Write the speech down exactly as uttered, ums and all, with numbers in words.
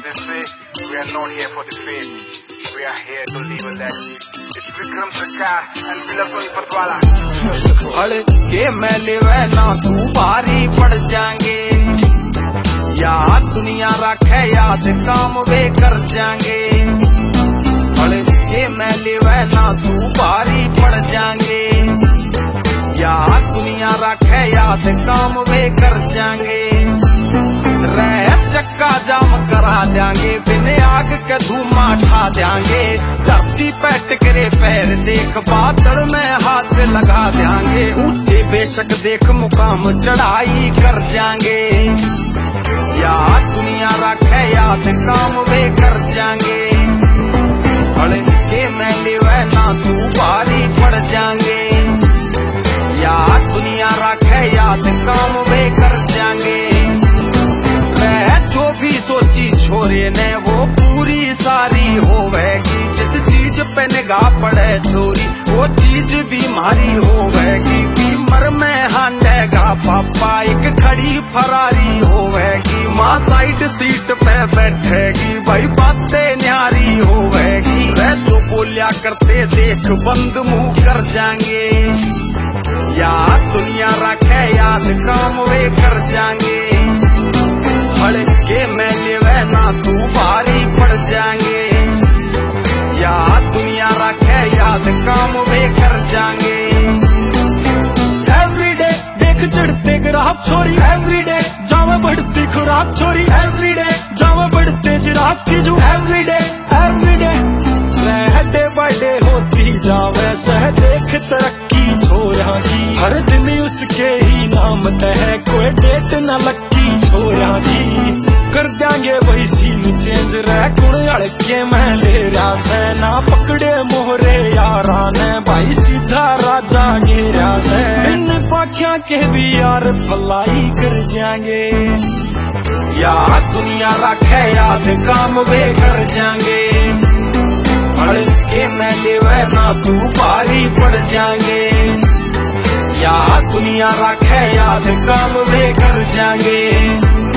this way, we are not here for the fame. We are here to leave a legacy. It's Vikram Sarkar and Bilakul Patwala. हड़ के मैं लेवे ना तू भारी पड़ जाएंगे, या दुनिया रखे याद काम वे कर जाएंगे। हड़ के मैं लेवे ना तू भारी पड़ जाएंगे, या दुनिया रखे याद काम वे कर जाएंगे। रह चक्का जाम करा देंगे, बिन आग के धुआं उठा देंगे। धरती पे टिकरे पैर देख, बादल में हाथ लगा देंगे। ऊंचे बेशक देख मुकाम चढ़ाई कर जाएंगे, या दुनिया रखे याद काम वे कर जाएंगे। हड़ के मैं लेवे ना तू भारी पड़ जाएंगे, या दुनिया रखे याद काम वे कर जाएंगे। जो भी सोची छोरे ने वो पूरी सारी होवेगी। जिस चीज पे निगाह पड़े छोरी वो चीज बीमारी होवेगी। बीमर में हांडेगा पापा एक खड़ी फरारी होवेगी। माँ साइड सीट पे बैठेगी, भाई बातें न्यारी होवेगी। वे जो बोलिया करते देख बंद मुंह कर जाएंगे, या दुनिया रखे याद काम वे कर जाएंगे। हड़ के मैं लेवे ना तू भारी पड़ जाएंगे, या दुनिया रखे याद काम वे कर जाएंगे। एवरीडे देख चढ़ते ग्राफ छोरी, एवरीडे जावे बढ़ती खुराक छोरी। एवरीडे जावे बढ़ते जिराफ की जो, everyday everyday day by day होती जावे सह देख तरक्की छोरा की। हर दिन उसके ही नाम तय कोई डेट न लक्की छोरा की। कर देंगे वही सीन चेंज रह कुण अड़के मैं ले रहा से। ना पकड़े मोहरे यारा ने भाई सीधा राजा घेरा से। इन पाखिया के भी यार भलाई कर जाएंगे, या दुनिया रखे याद काम वे कर जाएंगे। हड़ के मैं लेवे ना तू भारी पड़ जाएंगे, या दुनिया रखे याद काम वे कर जाएंगे।